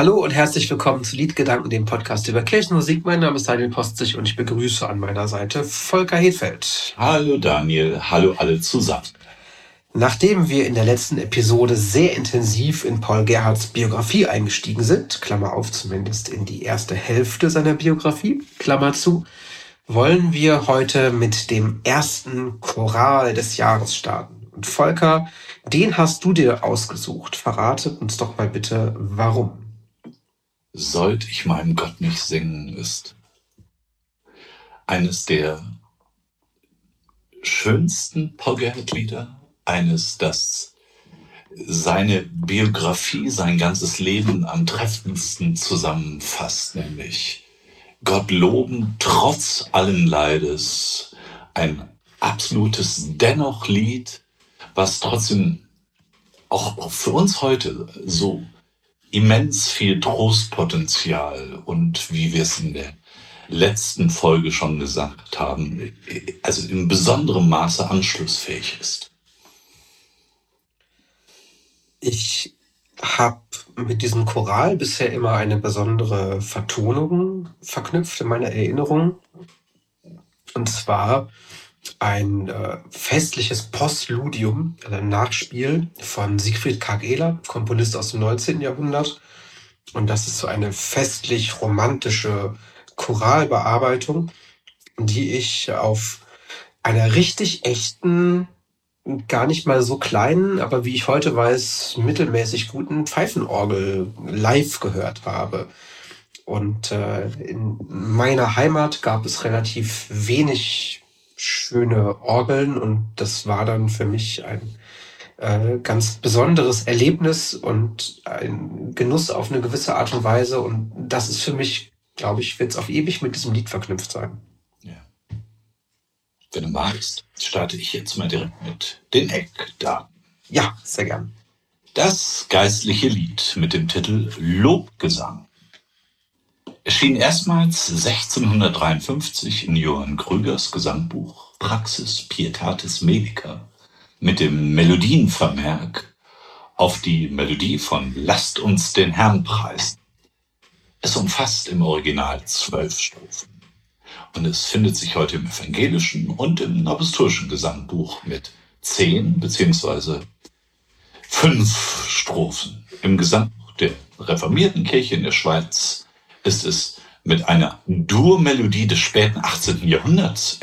Hallo und herzlich willkommen zu Liedgedanken, dem Podcast über Kirchenmusik. Mein Name ist Daniel Postzig und ich begrüße an meiner Seite Volker Hedfeld. Hallo Daniel, hallo alle zusammen. Nachdem wir in der letzten Episode sehr intensiv in Paul Gerhardts Biografie eingestiegen sind, Klammer auf, zumindest in die erste Hälfte seiner Biografie, Klammer zu, wollen wir heute mit dem ersten Choral des Jahres starten. Und Volker, den hast du dir ausgesucht. Verrate uns doch mal bitte, warum. Sollt ich meinem Gott nicht singen ist eines der schönsten Paul Gerhardt-Lieder, eines, das seine Biografie, sein ganzes Leben am treffendsten zusammenfasst, nämlich Gott loben trotz allen Leides, ein absolutes Dennoch-Lied, was trotzdem auch für uns heute so immens viel Trostpotenzial und, wie wir es in der letzten Folge schon gesagt haben, also in besonderem Maße anschlussfähig ist. Ich habe mit diesem Choral bisher immer eine besondere Vertonung verknüpft in meiner Erinnerung. Und zwar ein festliches Postludium, ein Nachspiel von Siegfried Karg-Ehler, Komponist aus dem 19. Jahrhundert. Und das ist so eine festlich-romantische Choralbearbeitung, die ich auf einer richtig echten, gar nicht mal so kleinen, aber wie ich heute weiß, mittelmäßig guten Pfeifenorgel live gehört habe. Und in meiner Heimat gab es relativ wenig schöne Orgeln und das war dann für mich ein ganz besonderes Erlebnis und ein Genuss auf eine gewisse Art und Weise. Und das ist für mich, glaube ich, wird es auf ewig mit diesem Lied verknüpft sein. Ja. Wenn du magst, starte ich jetzt mal direkt mit den Eckdaten. Ja, sehr gern. Das geistliche Lied mit dem Titel Lobgesang erschien erstmals 1653 in Johann Krügers Gesangbuch Praxis Pietatis Melica mit dem Melodienvermerk auf die Melodie von Lasst uns den Herrn preisen. Es umfasst im Original 12 Strophen und es findet sich heute im evangelischen und im apostolischen Gesangbuch mit 10 bzw. 5 Strophen. Im Gesangbuch der reformierten Kirche in der Schweiz ist es mit einer Durmelodie des späten 18. Jahrhunderts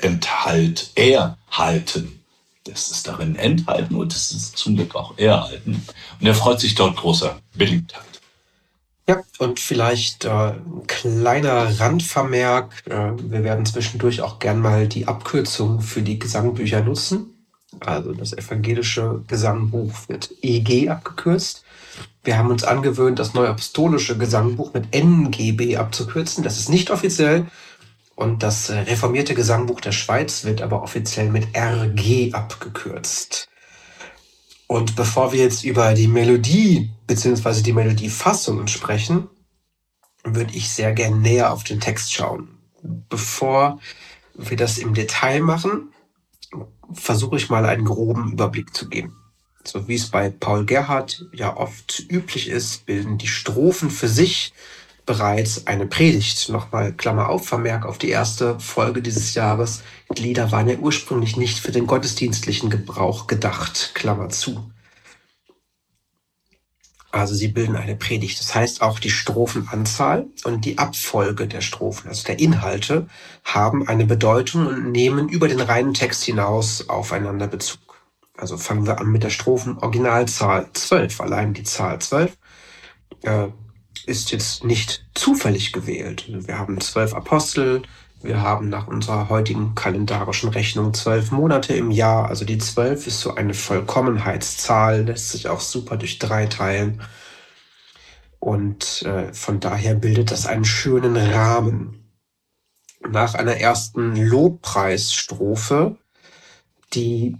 erhalten. Das ist darin enthalten und das ist zum Glück auch erhalten. Und er freut sich dort großer Beliebtheit. Ja, und vielleicht ein kleiner Randvermerk. Wir werden zwischendurch auch gern mal die Abkürzung für die Gesangbücher nutzen. Also das evangelische Gesangbuch wird EG abgekürzt. Wir haben uns angewöhnt, das neuapostolische Gesangbuch mit NGB abzukürzen. Das ist nicht offiziell. Und das reformierte Gesangbuch der Schweiz wird aber offiziell mit RG abgekürzt. Und bevor wir jetzt über die Melodie bzw. die Melodiefassungen sprechen, würde ich sehr gern näher auf den Text schauen. Bevor wir das im Detail machen, versuche ich mal einen groben Überblick zu geben. So wie es bei Paul Gerhardt ja oft üblich ist, bilden die Strophen für sich bereits eine Predigt. Nochmal Klammer auf, Vermerk auf die erste Folge dieses Jahres. Die Lieder waren ja ursprünglich nicht für den gottesdienstlichen Gebrauch gedacht, Klammer zu. Also sie bilden eine Predigt. Das heißt, auch die Strophenanzahl und die Abfolge der Strophen, also der Inhalte, haben eine Bedeutung und nehmen über den reinen Text hinaus aufeinander Bezug. Also fangen wir an mit der Strophen-Originalzahl 12. Allein die Zahl 12 ist jetzt nicht zufällig gewählt. Wir haben 12 Apostel, wir haben nach unserer heutigen kalendarischen Rechnung 12 Monate im Jahr. Also die 12 ist so eine Vollkommenheitszahl, lässt sich auch super durch 3 teilen. Und von daher bildet das einen schönen Rahmen. Nach einer ersten Lobpreisstrophe, die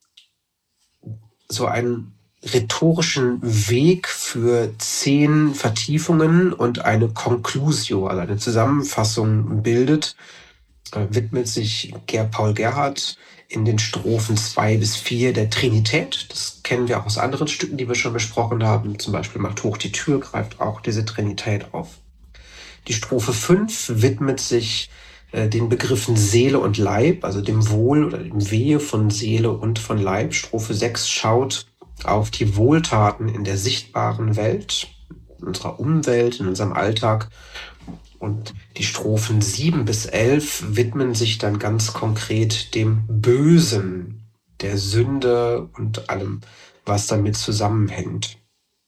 so einen rhetorischen Weg für 10 Vertiefungen und eine Conclusio, also eine Zusammenfassung bildet, widmet sich Paul Gerhardt in den Strophen 2 bis 4 der Trinität. Das kennen wir auch aus anderen Stücken, die wir schon besprochen haben. Zum Beispiel Macht hoch die Tür greift auch diese Trinität auf. Die Strophe 5 widmet sich den Begriffen Seele und Leib, also dem Wohl oder dem Wehe von Seele und von Leib. Strophe 6 schaut auf die Wohltaten in der sichtbaren Welt, in unserer Umwelt, in unserem Alltag. Und die Strophen 7 bis 11 widmen sich dann ganz konkret dem Bösen, der Sünde und allem, was damit zusammenhängt.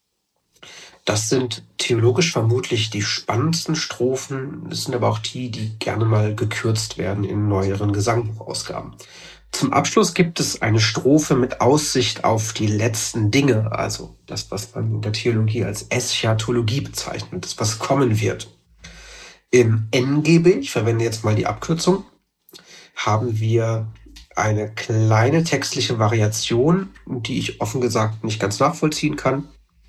Das sind theologisch vermutlich die spannendsten Strophen. Das sind aber auch die gerne mal gekürzt werden in neueren Gesangbuchausgaben. Zum Abschluss gibt es eine Strophe mit Aussicht auf die letzten Dinge, also das, was man in der Theologie als Eschatologie bezeichnet, das, was kommen wird. Im NGB, ich verwende jetzt mal die Abkürzung, haben wir eine kleine textliche Variation, die ich offen gesagt nicht ganz nachvollziehen kann.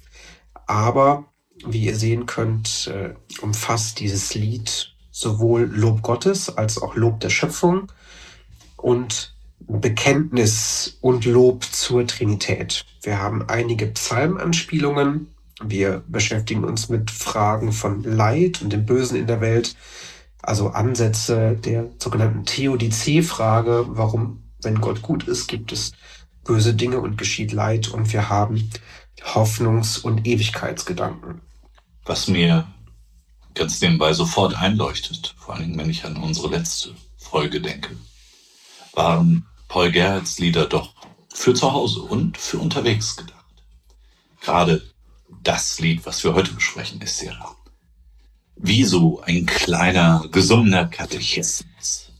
Aber wie ihr sehen könnt, umfasst dieses Lied sowohl Lob Gottes als auch Lob der Schöpfung und Bekenntnis und Lob zur Trinität. Wir haben einige Psalmanspielungen. Wir beschäftigen uns mit Fragen von Leid und dem Bösen in der Welt, also Ansätze der sogenannten Theodizee-Frage, warum, wenn Gott gut ist, gibt es böse Dinge und geschieht Leid, und wir haben Hoffnungs- und Ewigkeitsgedanken. Was mir ganz nebenbei sofort einleuchtet, vor allem wenn ich an unsere letzte Folge denke, waren Paul Gerhardts Lieder doch für zu Hause und für unterwegs gedacht. Gerade das Lied, was wir heute besprechen, ist ja wie so ein kleiner, gesungener Katechismus.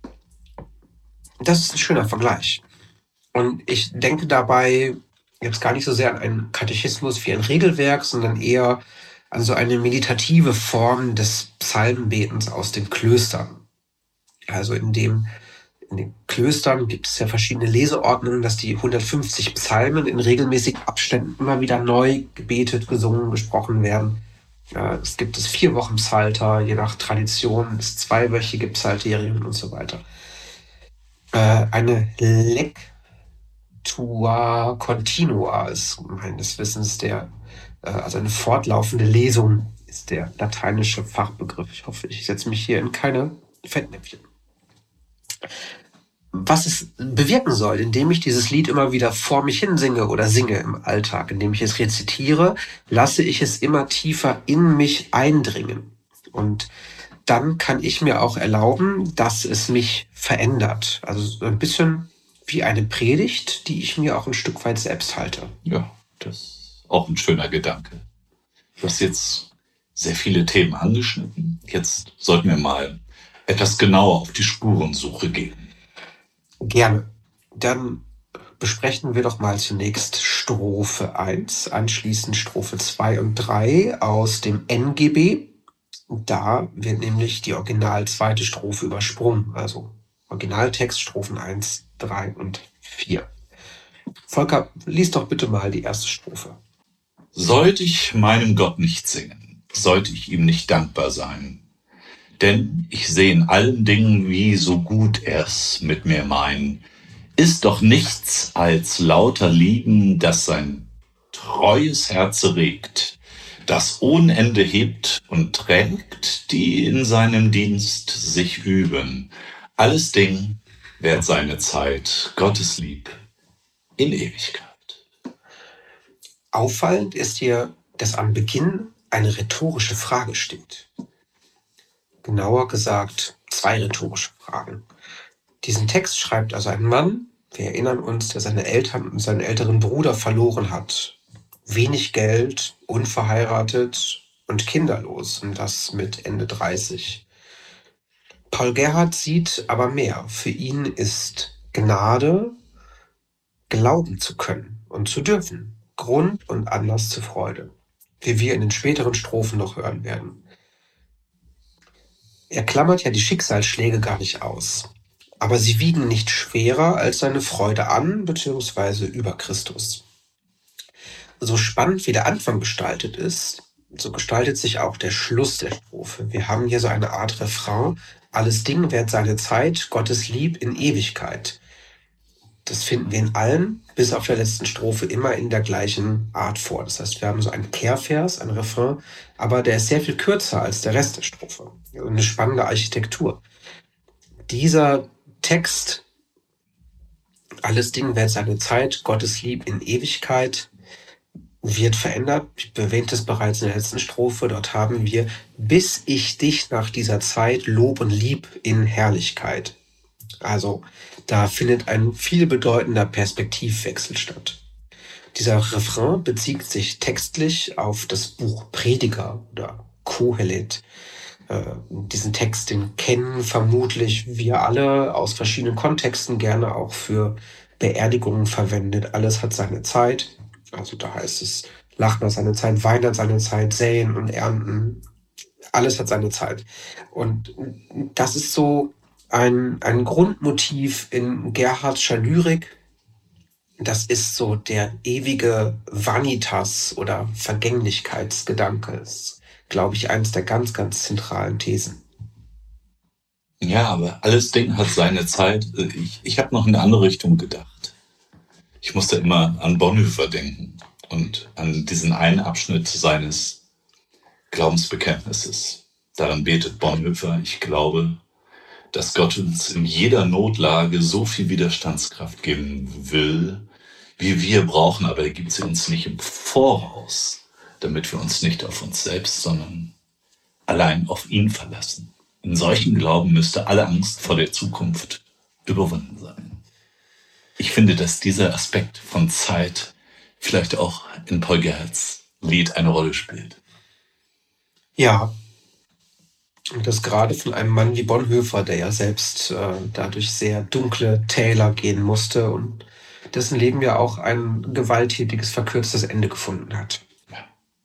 Das ist ein schöner Vergleich. Und ich denke dabei jetzt gar nicht so sehr an einen Katechismus wie ein Regelwerk, sondern eher an so eine meditative Form des Psalmenbetens aus den Klöstern. Also in den Klöstern gibt es ja verschiedene Leseordnungen, dass die 150 Psalmen in regelmäßigen Abständen immer wieder neu gebetet, gesungen, gesprochen werden. Es gibt das 4-Wochen-Psalter, je nach Tradition, das 2-wöchige Psalterien und so weiter. Eine Lectua continua ist meines Wissens also eine fortlaufende Lesung ist der lateinische Fachbegriff. Ich hoffe, ich setze mich hier in keine Fettnäpfchen. Was es bewirken soll, indem ich dieses Lied immer wieder vor mich hinsinge oder singe im Alltag, indem ich es rezitiere, lasse ich es immer tiefer in mich eindringen. Und dann kann ich mir auch erlauben, dass es mich verändert. Also so ein bisschen wie eine Predigt, die ich mir auch ein Stück weit selbst halte. Ja, das ist auch ein schöner Gedanke. Du hast jetzt sehr viele Themen angeschnitten. Jetzt sollten wir mal etwas genauer auf die Spurensuche gehen. Gerne. Dann besprechen wir doch mal zunächst Strophe 1, anschließend Strophe 2 und 3 aus dem NGB. Da wird nämlich die original zweite Strophe übersprungen, also Originaltext Strophen 1, 3 und 4. Volker, lies doch bitte mal die erste Strophe. Sollte ich meinem Gott nicht singen, sollte ich ihm nicht dankbar sein, denn ich seh in allen Dingen, wie so gut er's mit mir meint, ist doch nichts als lauter Lieben, das sein treues Herz regt, das ohne Ende hebt und trägt, die in seinem Dienst sich üben. Alles Ding währt seine Zeit, Gottes Lieb in Ewigkeit. Auffallend ist hier, dass am Beginn eine rhetorische Frage steht. Genauer gesagt 2 rhetorische Fragen. Diesen Text schreibt also ein Mann, wir erinnern uns, der seine Eltern und seinen älteren Bruder verloren hat. Wenig Geld, unverheiratet und kinderlos, und das mit Ende 30. Paul Gerhardt sieht aber mehr. Für ihn ist Gnade, glauben zu können und zu dürfen, Grund und Anlass zur Freude, wie wir in den späteren Strophen noch hören werden. Er klammert ja die Schicksalsschläge gar nicht aus, aber sie wiegen nicht schwerer als seine Freude an bzw. über Christus. So spannend wie der Anfang gestaltet ist, so gestaltet sich auch der Schluss der Strophe. Wir haben hier so eine Art Refrain. Alles Ding währt seine Zeit, Gottes Lieb in Ewigkeit. Das finden wir in allen, bis auf der letzten Strophe, immer in der gleichen Art vor. Das heißt, wir haben so einen Kehrvers, einen Refrain, aber der ist sehr viel kürzer als der Rest der Strophe. Also eine spannende Architektur. Dieser Text, alles Ding währt seine Zeit, Gottes Lieb in Ewigkeit, wird verändert. Ich erwähnte es bereits in der letzten Strophe. Dort haben wir, bis ich dich nach dieser Zeit lob und lieb in Herrlichkeit. Also da findet ein viel bedeutender Perspektivwechsel statt. Dieser Refrain bezieht sich textlich auf das Buch Prediger oder Kohelet. Diesen Text, den kennen vermutlich wir alle aus verschiedenen Kontexten, gerne auch für Beerdigungen verwendet. Alles hat seine Zeit. Also da heißt es, Lachen hat seine Zeit, Weinen hat seine Zeit, Säen und Ernten. Alles hat seine Zeit. Und das ist so ein Grundmotiv in Gerhardscher Lyrik. Das ist so der ewige Vanitas- oder Vergänglichkeitsgedanke. Das ist, glaube ich, eines der ganz, ganz zentralen Thesen. Ja, aber alles Ding hat seine Zeit. Ich habe noch in eine andere Richtung gedacht. Ich musste immer an Bonhoeffer denken und an diesen einen Abschnitt seines Glaubensbekenntnisses. Darin betet Bonhoeffer: Ich glaube, dass Gott uns in jeder Notlage so viel Widerstandskraft geben will, wie wir brauchen, aber er gibt sie uns nicht im Voraus, damit wir uns nicht auf uns selbst, sondern allein auf ihn verlassen. In solchen Glauben müsste alle Angst vor der Zukunft überwunden sein. Ich finde, dass dieser Aspekt von Zeit vielleicht auch in Paul Gerhardts Lied eine Rolle spielt. Ja, und das gerade von einem Mann wie Bonhoeffer, der ja selbst dadurch sehr dunkle Täler gehen musste und dessen Leben ja auch ein gewalttätiges, verkürztes Ende gefunden hat. Ja.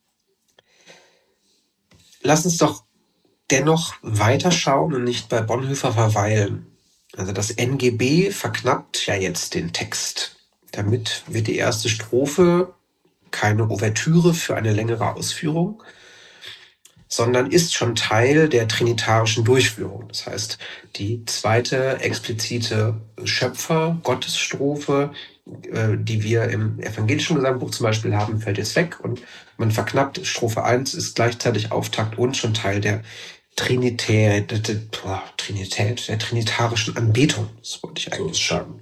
Lass uns doch dennoch weiterschauen und nicht bei Bonhoeffer verweilen. Also das NGB verknappt ja jetzt den Text. Damit wird die erste Strophe keine Ouvertüre für eine längere Ausführung, sondern ist schon Teil der trinitarischen Durchführung. Das heißt, die zweite explizite Schöpfer-Gottesstrophe, die wir im evangelischen Gesangbuch zum Beispiel haben, fällt jetzt weg und man verknappt. Strophe 1 ist gleichzeitig Auftakt und schon Teil der der trinitarischen Anbetung. Das wollte ich eigentlich sagen.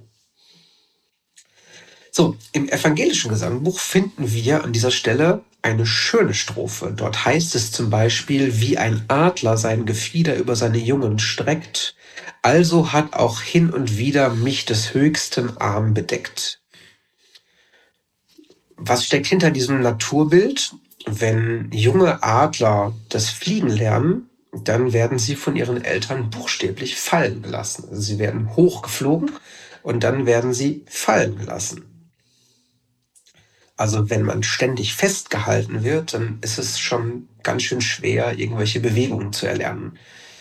So, im evangelischen Gesangbuch finden wir an dieser Stelle eine schöne Strophe. Dort heißt es zum Beispiel, wie ein Adler sein Gefieder über seine Jungen streckt, also hat auch hin und wieder mich des Höchsten Arm bedeckt. Was steckt hinter diesem Naturbild? Wenn junge Adler das Fliegen lernen, dann werden sie von ihren Eltern buchstäblich fallen gelassen. Also sie werden hochgeflogen und dann werden sie fallen gelassen. Also wenn man ständig festgehalten wird, dann ist es schon ganz schön schwer, irgendwelche Bewegungen zu erlernen.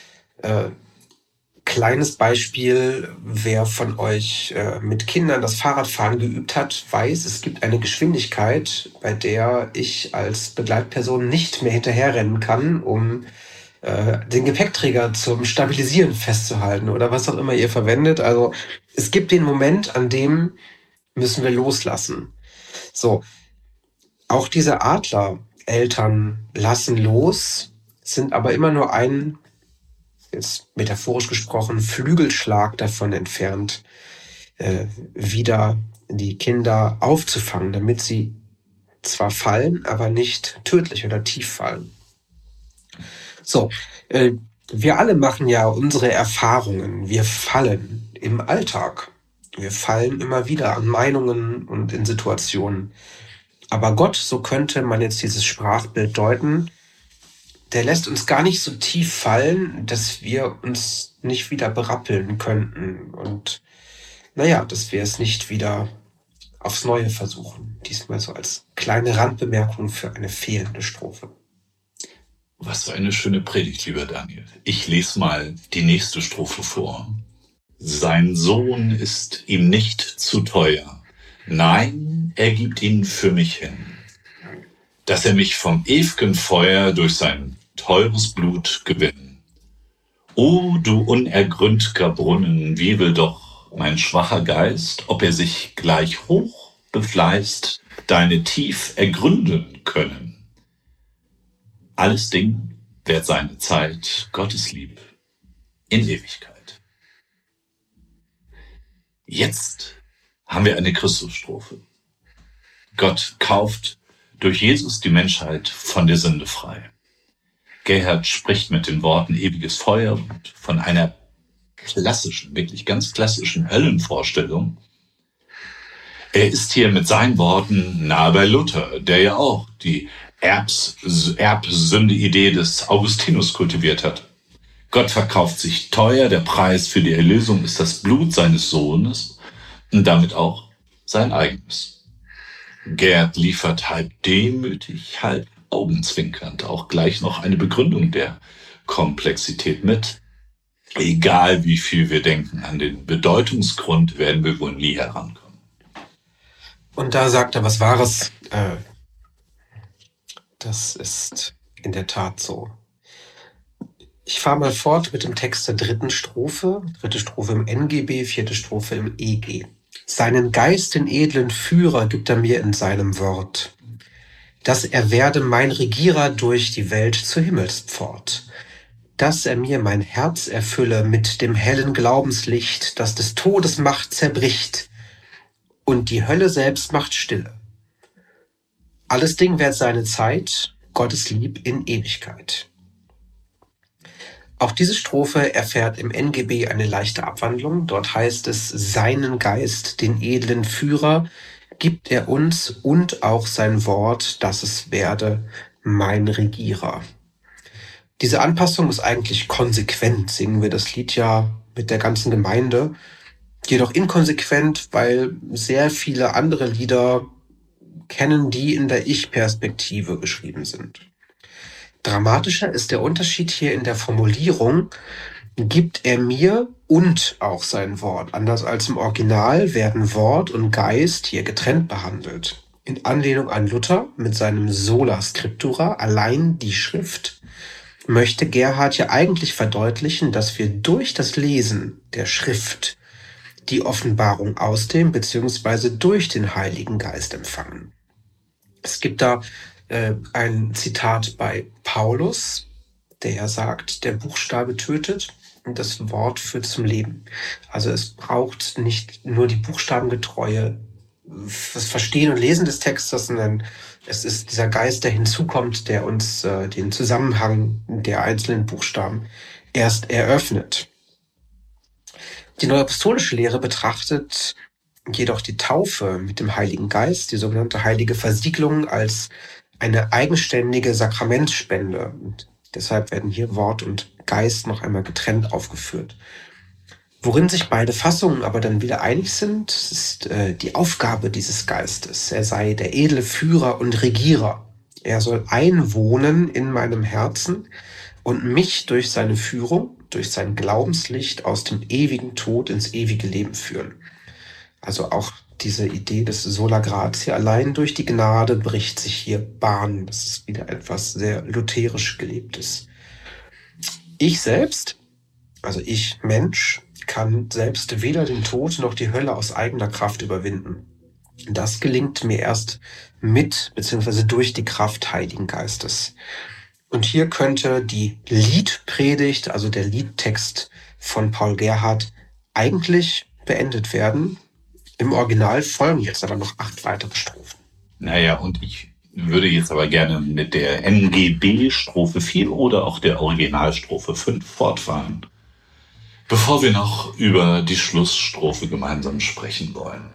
Kleines Beispiel, wer von euch mit Kindern das Fahrradfahren geübt hat, weiß, es gibt eine Geschwindigkeit, bei der ich als Begleitperson nicht mehr hinterherrennen kann, um den Gepäckträger zum Stabilisieren festzuhalten oder was auch immer ihr verwendet. Also es gibt den Moment, an dem müssen wir loslassen. So, auch diese Adlereltern lassen los, sind aber immer nur ein, jetzt metaphorisch gesprochen, Flügelschlag davon entfernt, wieder die Kinder aufzufangen, damit sie zwar fallen, aber nicht tödlich oder tief fallen. So, wir alle machen ja unsere Erfahrungen. Wir fallen im Alltag. Wir fallen immer wieder an Meinungen und in Situationen. Aber Gott, so könnte man jetzt dieses Sprachbild deuten, der lässt uns gar nicht so tief fallen, dass wir uns nicht wieder berappeln könnten. Und naja, dass wir es nicht wieder aufs Neue versuchen. Diesmal so als kleine Randbemerkung für eine fehlende Strophe. Was für eine schöne Predigt, lieber Daniel. Ich lese mal die nächste Strophe vor. Sein Sohn ist ihm nicht zu teuer. Nein, er gibt ihn für mich hin. dass er mich vom ew'gen Feuer durch sein teures Blut gewinnen. O du unergründ'ger Brunnen, wie will doch mein schwacher Geist, ob er sich gleich hoch befleißt, deine tief ergründen können. Alles Ding währt seine Zeit, Gottes Lieb in Ewigkeit. Jetzt haben wir eine Christusstrophe. Gott kauft durch Jesus die Menschheit von der Sünde frei. Gerhard spricht mit den Worten ewiges Feuer und von einer klassischen, wirklich ganz klassischen Höllenvorstellung. Er ist hier mit seinen Worten nahe bei Luther, der ja auch die Erbsünde-Idee des Augustinus kultiviert hat. Gott verkauft sich teuer, der Preis für die Erlösung ist das Blut seines Sohnes und damit auch sein eigenes. Gerhard liefert halb demütig, halb augenzwinkernd auch gleich noch eine Begründung der Komplexität mit. Egal wie viel wir denken, an den Bedeutungsgrund werden wir wohl nie herankommen. Und da sagt er was Wahres. Das ist in der Tat so. Ich fahre mal fort mit dem Text der dritten Strophe. Dritte Strophe im NGB, vierte Strophe im EG. Seinen Geist, den edlen Führer, gibt er mir in seinem Wort, dass er werde mein Regierer durch die Welt zur Himmelspfort, dass er mir mein Herz erfülle mit dem hellen Glaubenslicht, das des Todes Macht zerbricht und die Hölle selbst macht stille. Alles Ding währt seine Zeit, Gottes Lieb in Ewigkeit. Auch diese Strophe erfährt im NGB eine leichte Abwandlung. Dort heißt es, seinen Geist, den edlen Führer, gibt er uns und auch sein Wort, dass es werde mein Regierer. Diese Anpassung ist eigentlich konsequent, singen wir das Lied ja mit der ganzen Gemeinde, jedoch inkonsequent, weil sehr viele andere Lieder kennen, die in der Ich-Perspektive geschrieben sind. Dramatischer ist der Unterschied hier in der Formulierung, gibt er mir und auch sein Wort. Anders als im Original werden Wort und Geist hier getrennt behandelt. In Anlehnung an Luther mit seinem Sola Scriptura, allein die Schrift, möchte Gerhard ja eigentlich verdeutlichen, dass wir durch das Lesen der Schrift die Offenbarung aus dem bzw. durch den Heiligen Geist empfangen. Es gibt da ein Zitat bei Paulus, der sagt, der Buchstabe tötet und das Wort führt zum Leben. Also es braucht nicht nur die buchstabengetreue das Verstehen und Lesen des Textes, sondern es ist dieser Geist, der hinzukommt, der uns den Zusammenhang der einzelnen Buchstaben erst eröffnet. Die neuapostolische Lehre betrachtet jedoch die Taufe mit dem Heiligen Geist, die sogenannte heilige Versiegelung, als eine eigenständige Sakramentspende. Und deshalb werden hier Wort und Geist noch einmal getrennt aufgeführt. Worin sich beide Fassungen aber dann wieder einig sind, ist die Aufgabe dieses Geistes. Er sei der edle Führer und Regierer. Er soll einwohnen in meinem Herzen und mich durch seine Führung, durch sein Glaubenslicht aus dem ewigen Tod ins ewige Leben führen. Also auch diese Idee des Sola Gratia, allein durch die Gnade bricht sich hier Bahn. Das ist wieder etwas sehr lutherisch gelebtes. Ich selbst, also ich Mensch, kann selbst weder den Tod noch die Hölle aus eigener Kraft überwinden. Das gelingt mir erst mit bzw. durch die Kraft Heiligen Geistes. Und hier könnte die Liedpredigt, also der Liedtext von Paul Gerhard, eigentlich beendet werden. Im Original folgen jetzt aber noch 8 weitere Strophen. Naja, und ich würde jetzt aber gerne mit der NGB Strophe 4 oder auch der Originalstrophe 5 fortfahren, bevor wir noch über die Schlussstrophe gemeinsam sprechen wollen.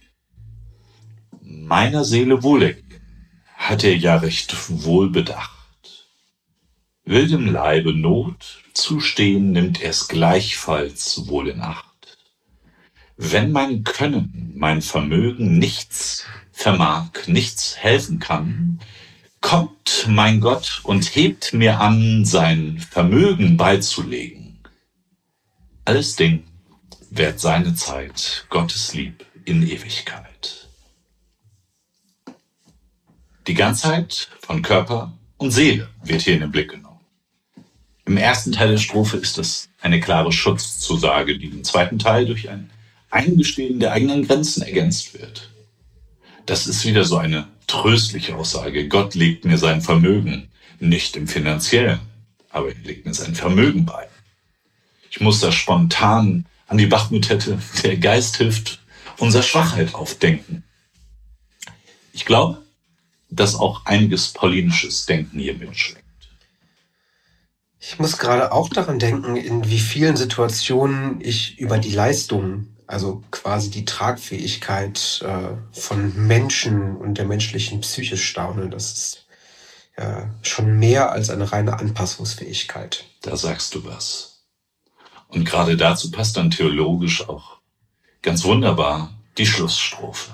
Meiner Seele Wohlergehen hat er ja recht wohl bedacht. Will dem Leibe Not zustehen, nimmt er's gleichfalls wohl in Acht. Wenn mein Können, mein Vermögen nichts vermag, nichts helfen kann, kommt mein Gott und hebt mir an, sein Vermögen beizulegen. Alles Ding währt seine Zeit, Gottes Lieb in Ewigkeit. Die Ganzheit von Körper und Seele wird hier in den Blick genommen. Im ersten Teil der Strophe ist es eine klare Schutzzusage, die im zweiten Teil durch ein Eingestehen der eigenen Grenzen ergänzt wird. Das ist wieder so eine tröstliche Aussage. Gott legt mir sein Vermögen, nicht im Finanziellen, aber er legt mir sein Vermögen bei. Ich muss da spontan an die Bachmotette Der Geist hilft unserer Schwachheit aufdenken. Ich glaube, dass auch einiges paulinisches Denken hier mitschwingt. Ich muss gerade auch daran denken, in wie vielen Situationen ich über die Leistung, also quasi die Tragfähigkeit von Menschen und der menschlichen Psyche staune. Das ist schon mehr als eine reine Anpassungsfähigkeit. Da sagst du was. Und gerade dazu passt dann theologisch auch ganz wunderbar die Schlussstrophe.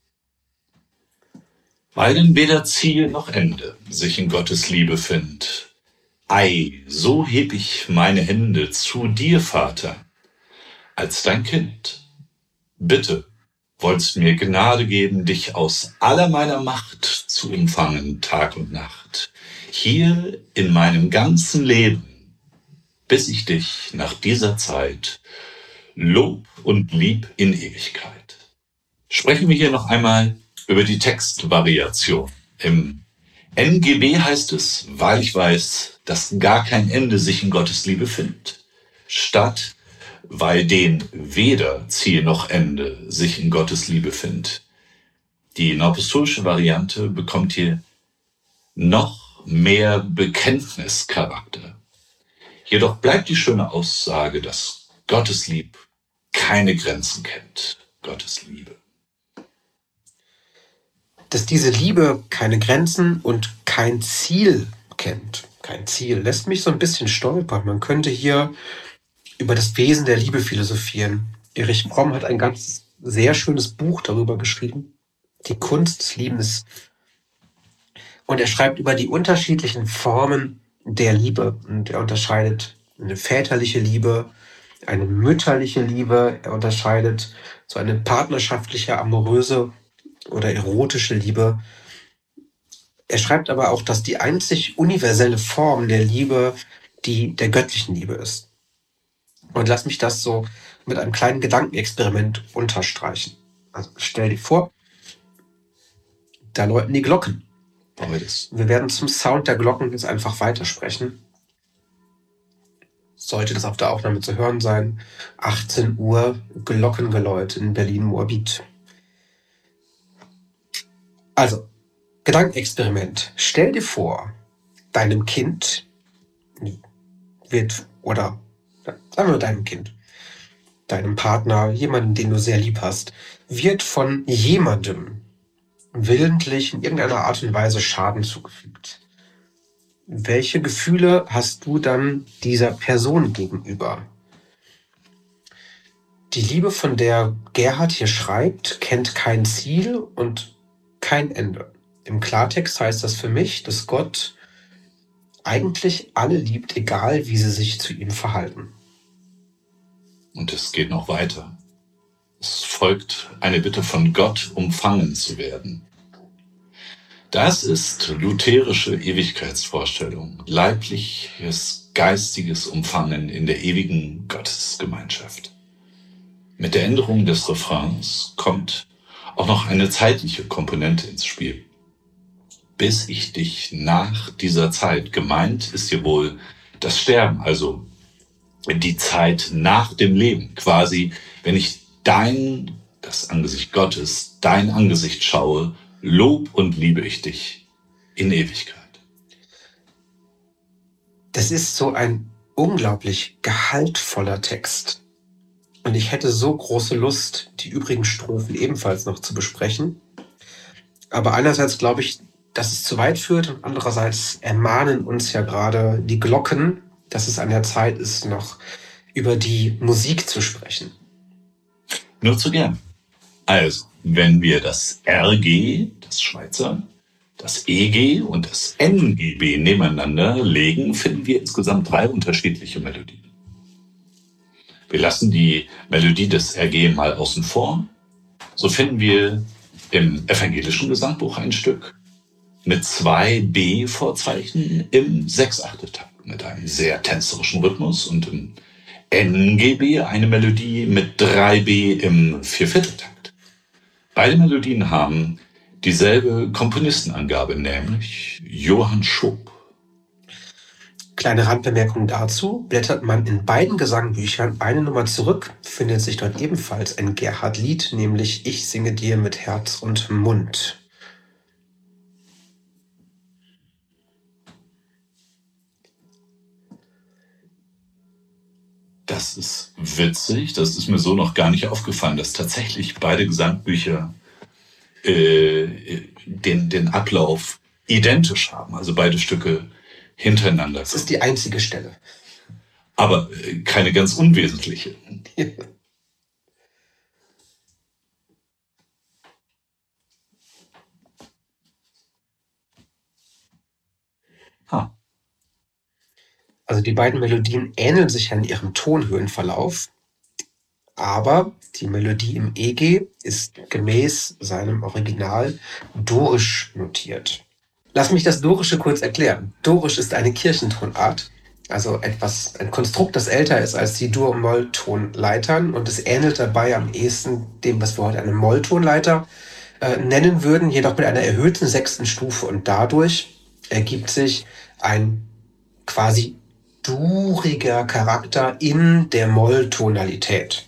Weil denn weder Ziel noch Ende sich in Gottes Liebe findet. Ei, so heb ich meine Hände zu dir, Vater, als dein Kind. Bitte, wollst mir Gnade geben, dich aus aller meiner Macht zu umfangen, Tag und Nacht, hier in meinem ganzen Leben, bis ich dich nach dieser Zeit lob und lieb in Ewigkeit. Sprechen wir hier noch einmal über die Textvariation. Im NGB heißt es, weil ich weiß, dass gar kein Ende sich in Gottes Liebe findet, statt weil den weder Ziel noch Ende sich in Gottes Liebe findet. Die neuapostolische Variante bekommt hier noch mehr Bekenntnischarakter. Jedoch bleibt die schöne Aussage, dass Gottes Liebe keine Grenzen kennt. Gottes Liebe. Dass diese Liebe keine Grenzen und kein Ziel kennt. Kein Ziel lässt mich so ein bisschen stolpern. Man könnte hier über das Wesen der Liebe philosophieren. Erich Fromm hat ein ganz sehr schönes Buch darüber geschrieben. Die Kunst des Liebens. Und er schreibt über die unterschiedlichen Formen der Liebe. Und er unterscheidet eine väterliche Liebe, eine mütterliche Liebe. Er unterscheidet so eine partnerschaftliche, amoröse oder erotische Liebe. Er schreibt aber auch, dass die einzig universelle Form der Liebe die der göttlichen Liebe ist. Und lass mich das so mit einem kleinen Gedankenexperiment unterstreichen. Also stell dir vor, da läuten die Glocken. Wir werden zum Sound der Glocken jetzt einfach weitersprechen. Sollte das auf der Aufnahme zu hören sein. 18 Uhr Glockengeläut in Berlin-Moabit. Also, Gedankenexperiment. Stell dir vor, deinem Kind wird, oder sagen wir deinem Kind, deinem Partner, jemanden, den du sehr lieb hast, wird von jemandem willentlich in irgendeiner Art und Weise Schaden zugefügt. Welche Gefühle hast du dann dieser Person gegenüber? Die Liebe, von der Gerhard hier schreibt, kennt kein Ziel und kein Ende. Im Klartext heißt das für mich, dass Gott eigentlich alle liebt, egal wie sie sich zu ihm verhalten. Und es geht noch weiter. Es folgt eine Bitte von Gott, umfangen zu werden. Das ist lutherische Ewigkeitsvorstellung, leibliches, geistiges Umfangen in der ewigen Gottesgemeinschaft. Mit der Änderung des Refrains kommt auch noch eine zeitliche Komponente ins Spiel. Bis ich dich nach dieser Zeit, gemeint ist hier wohl das Sterben, also die Zeit nach dem Leben, quasi, wenn ich das Angesicht Gottes, dein Angesicht schaue, lob und liebe ich dich in Ewigkeit. Das ist so ein unglaublich gehaltvoller Text. Und ich hätte so große Lust, die übrigen Strophen ebenfalls noch zu besprechen. Aber einerseits glaube ich, dass es zu weit führt und andererseits ermahnen uns ja gerade die Glocken, dass es an der Zeit ist, noch über die Musik zu sprechen. Nur zu gern. Also, wenn wir das RG, das Schweizer, das EG und das NGB nebeneinander legen, finden wir insgesamt 3 unterschiedliche Melodien. Wir lassen die Melodie des RG mal außen vor. So finden wir im evangelischen Gesangbuch ein Stück. mit 2 B-Vorzeichen im Sechsachteltakt mit einem sehr tänzerischen Rhythmus und im NGB eine Melodie mit 3 B im Viervierteltakt. Beide Melodien haben dieselbe Komponistenangabe, nämlich Johann Schoop. Kleine Randbemerkung dazu: Blättert man in beiden Gesangbüchern eine Nummer zurück, findet sich dort ebenfalls ein Gerhard-Lied, nämlich Ich singe dir mit Herz und Mund. Das ist witzig, das ist mir so noch gar nicht aufgefallen, dass tatsächlich beide Gesangbücher den Ablauf identisch haben, also beide Stücke hintereinander. Das ist die einzige Stelle. Aber keine ganz unwesentliche. Also die beiden Melodien ähneln sich ja in ihrem Tonhöhenverlauf, aber die Melodie im EG ist gemäß seinem Original dorisch notiert. Lass mich das Dorische kurz erklären. Dorisch ist eine Kirchentonart, also ein Konstrukt, das älter ist als die Dur- und Molltonleitern, und es ähnelt dabei am ehesten dem, was wir heute eine Molltonleiter nennen würden, jedoch mit einer erhöhten 6. Stufe, und dadurch ergibt sich ein quasi duriger Charakter in der Molltonalität.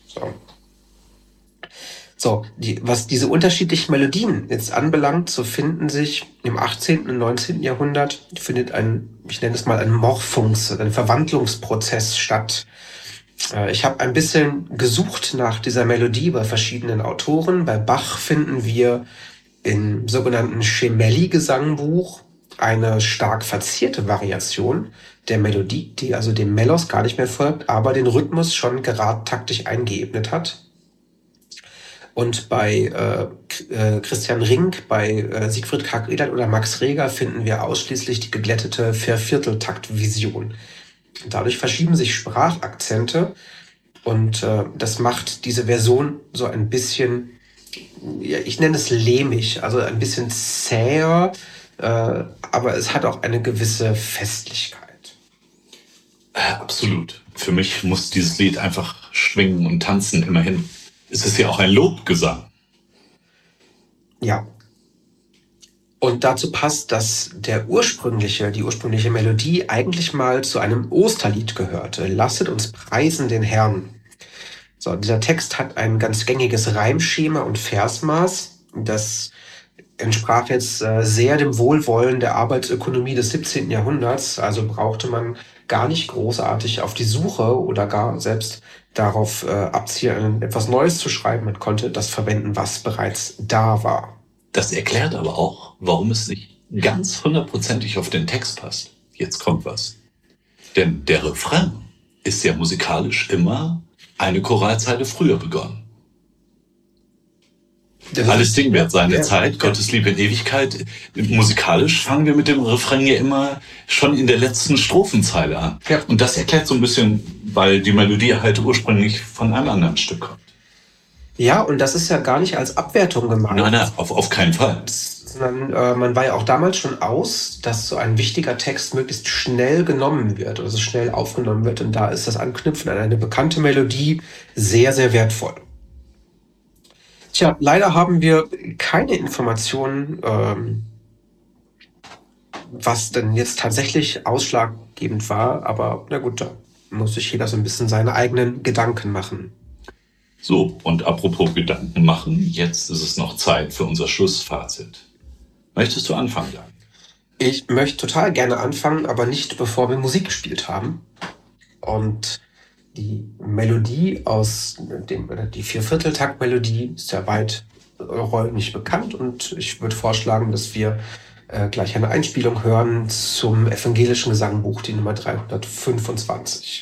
Was diese unterschiedlichen Melodien jetzt anbelangt, so finden sich im 18. und 19. Jahrhundert, findet ich nenne es mal ein ein Verwandlungsprozess statt. Ich habe ein bisschen gesucht nach dieser Melodie bei verschiedenen Autoren. Bei Bach finden wir im sogenannten Schemelli-Gesangbuch eine stark verzierte Variation der Melodie, die also dem Melos gar nicht mehr folgt, aber den Rhythmus schon geradtaktisch eingeebnet hat. Und bei Christian Rink, bei Siegfried Karg-Edert oder Max Reger finden wir ausschließlich die geglättete Viervierteltakt-Vision. Dadurch verschieben sich Sprachakzente, und das macht diese Version so ein bisschen, ja, ich nenne es lehmig, also ein bisschen zäher, aber es hat auch eine gewisse Festlichkeit. Absolut. Für mich muss dieses Lied einfach schwingen und tanzen, immerhin. Es ist ja auch ein Lobgesang. Ja. Und dazu passt, dass die ursprüngliche Melodie eigentlich mal zu einem Osterlied gehörte. Lasset uns preisen den Herrn. So, dieser Text hat ein ganz gängiges Reimschema und Versmaß. Das entsprach jetzt sehr dem Wohlwollen der Arbeitsökonomie des 17. Jahrhunderts. Also brauchte man gar nicht großartig auf die Suche oder gar selbst darauf abzielen, etwas Neues zu schreiben. Man konnte das verwenden, was bereits da war. Das erklärt aber auch, warum es nicht ganz hundertprozentig auf den Text passt. Jetzt kommt was. Denn der Refrain ist ja musikalisch immer eine Choralzeile früher begonnen. Alles Ding wird seine Zeit, Gottes Liebe in Ewigkeit. Musikalisch fangen wir mit dem Refrain ja immer schon in der letzten Strophenzeile an. Ja. Und das erklärt so ein bisschen, weil die Melodie halt ursprünglich von einem anderen Stück kommt. Ja, und das ist ja gar nicht als Abwertung gemeint. Nein, auf keinen Fall. Sondern man war ja auch damals schon aus, dass so ein wichtiger Text möglichst schnell genommen wird oder so schnell aufgenommen wird. Und da ist das Anknüpfen an eine bekannte Melodie sehr, sehr wertvoll. Tja, leider haben wir keine Informationen, was denn jetzt tatsächlich ausschlaggebend war. Aber na gut, da muss sich jeder so ein bisschen seine eigenen Gedanken machen. So, und apropos Gedanken machen, jetzt ist es noch Zeit für unser Schlussfazit. Möchtest du anfangen, Jan? Ich möchte total gerne anfangen, aber nicht bevor wir Musik gespielt haben. Und die Melodie die Viervierteltakt-Melodie ist ja weit räumlich bekannt, und ich würde vorschlagen, dass wir gleich eine Einspielung hören zum evangelischen Gesangbuch, die Nummer 325.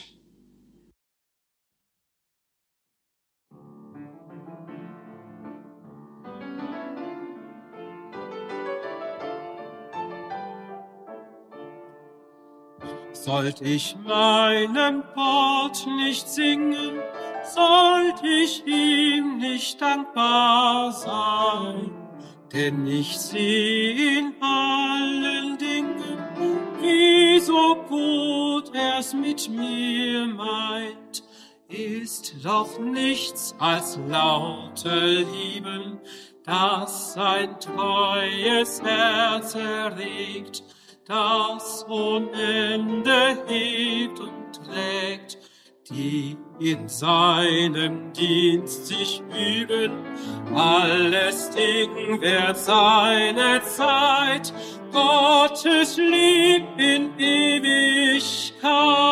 Sollt ich meinem Gott nicht singen, sollt ich ihm nicht dankbar sein, denn ich sieh in allen Dingen, wie so gut er's mit mir meint. Ist doch nichts als laute Lieben, das sein treues Herz erregt, das ohne Ende hebt und trägt, die in seinem Dienst sich üben. Alles Ding wird seine Zeit, Gottes Lieb in Ewigkeit.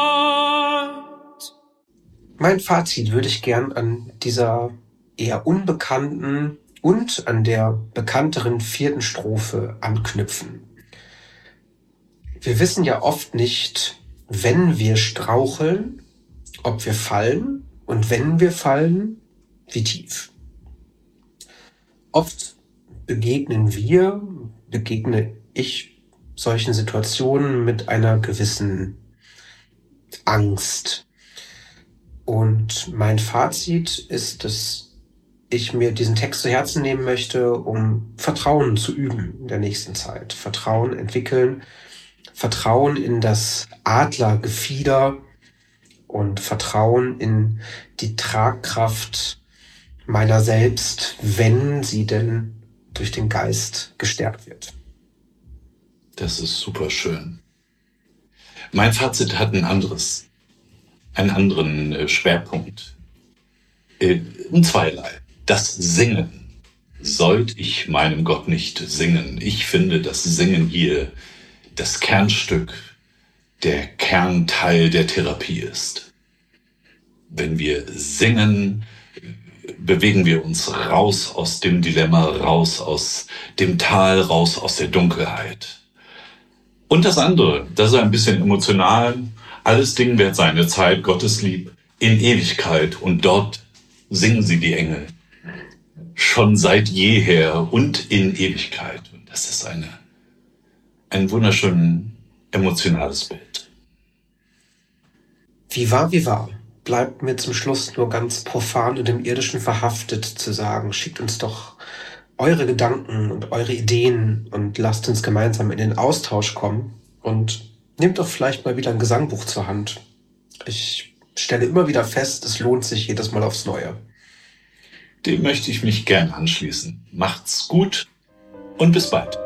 Mein Fazit würde ich gern an dieser eher unbekannten und an der bekannteren 4. Strophe anknüpfen. Wir wissen ja oft nicht, wenn wir straucheln, ob wir fallen, und wenn wir fallen, wie tief. Oft begegne ich solchen Situationen mit einer gewissen Angst. Und mein Fazit ist, dass ich mir diesen Text zu Herzen nehmen möchte, um Vertrauen zu üben in der nächsten Zeit. Vertrauen entwickeln, Vertrauen in das Adlergefieder und Vertrauen in die Tragkraft meiner selbst, wenn sie denn durch den Geist gestärkt wird. Das ist super schön. Mein Fazit hat einen anderen Schwerpunkt. Und zweierlei. Das Singen. Sollte ich meinem Gott nicht singen? Ich finde, das Singen hier das Kernstück, der Kernteil der Therapie ist. Wenn wir singen, bewegen wir uns raus aus dem Dilemma, raus aus dem Tal, raus aus der Dunkelheit. Und das andere, das ist ein bisschen emotional. Alles Ding wird seine Zeit, Gottes Lieb, in Ewigkeit. Und dort singen sie die Engel. Schon seit jeher und in Ewigkeit. Und das ist ein wunderschön emotionales Bild. Wie war, bleibt mir zum Schluss nur ganz profan und im Irdischen verhaftet zu sagen, schickt uns doch eure Gedanken und eure Ideen und lasst uns gemeinsam in den Austausch kommen und nehmt doch vielleicht mal wieder ein Gesangbuch zur Hand. Ich stelle immer wieder fest, es lohnt sich jedes Mal aufs Neue. Dem möchte ich mich gern anschließen. Macht's gut und bis bald.